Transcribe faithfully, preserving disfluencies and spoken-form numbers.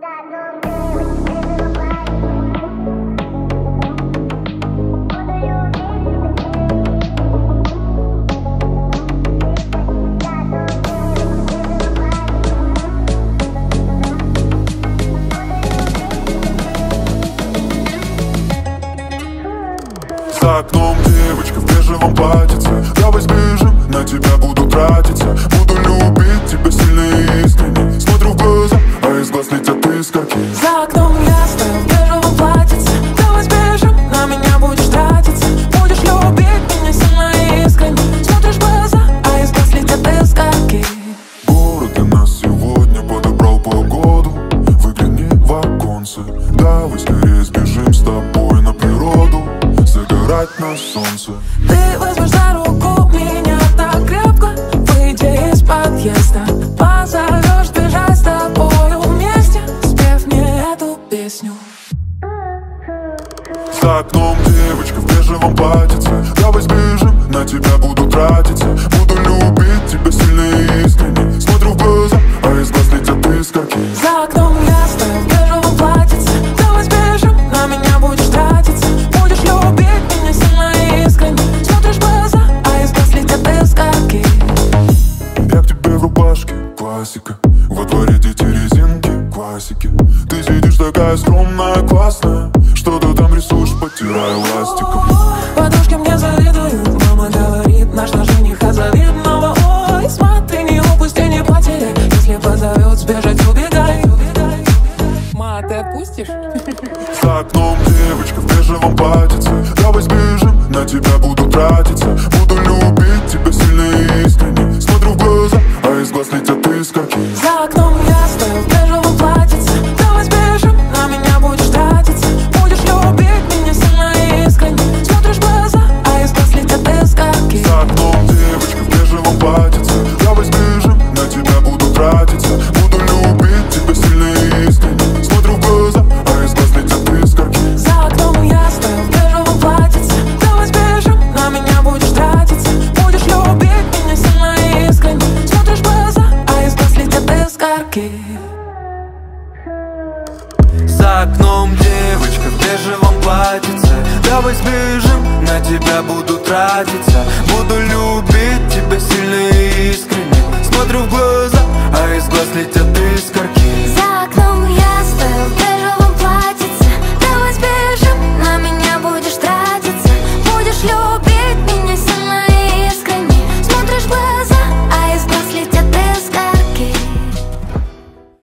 За окном девочка в бежевом платьице. Давай сбежим, на тебя буду тратиться. Буду любить тебя сильно и искренне. Смотрю в глаза, а из глаз летят искорки. За окном я стою в бежевом платьице. Давай сбежим, на меня будешь тратиться. Будешь любить меня сильно и искренне. Смотришь в глаза, а из глаз летят искорки. Город для нас сегодня подобрал погоду. Выгляни в оконце. Давай скорее сбежим с тобой на природу, загорать на солнце. Ты возьмешь за руку меня так крепко, выйдя из подъезда, позовешь бежать с тобою вместе, спев мне эту песню. За окном девочка в бежевом платьице. Давай сбежим, на тебя буду тратиться. Буду любить тебя сильно и искренне. Смотрю в глаза, а из глаз летят искорки. За окном я стою в бежевом платьице. Давай сбежим, на меня будешь тратиться. Будешь любить меня сильно и искренне. Смотришь в глаза, а из глаз летят искорки. Я к тебе в рубашке, классика. Во дворе дети резинки, классики. Ты сидишь такая скромная, классная. Что ты там рисуешь, потирая ластиком. Подружки мне завидуют. Мама говорит, наш на жениха завидного. Ой, смотри, не упусти, не потери. Если позовет, сбежать, убегай. Ма, ты отпустишь? За окном девочка в бежевом платьице. Давай сбежим, на тебя буду тратиться. Буду любить тебя сильно и искренне. Смотрю в глаза, а из глаз летят искорки. За окном я стою в бежевом платьице. Давай сбежим, на меня будешь тратиться. Будешь любить меня сильно и искренне. Смотришь в глаза, а из глаз летят искорки. За окном девочка в бежевом платьице. Давай сбежим, на тебя буду тратиться. Буду любить тебя сильно и искренне. Смотрю в глаза, а из глаз летят искорки. За окном я стою в бежевом платьице. Давай сбежим, на меня будешь тратиться. Будешь любить меня сильно и искренне. Смотришь в глаза, а из глаз летят искорки. За окном девочка в бежевом платьице. Давай сбежим, на тебя буду тратиться. Буду любить тебя сильно и искренне. Смотрю в глаза, а из глаз летят искорки.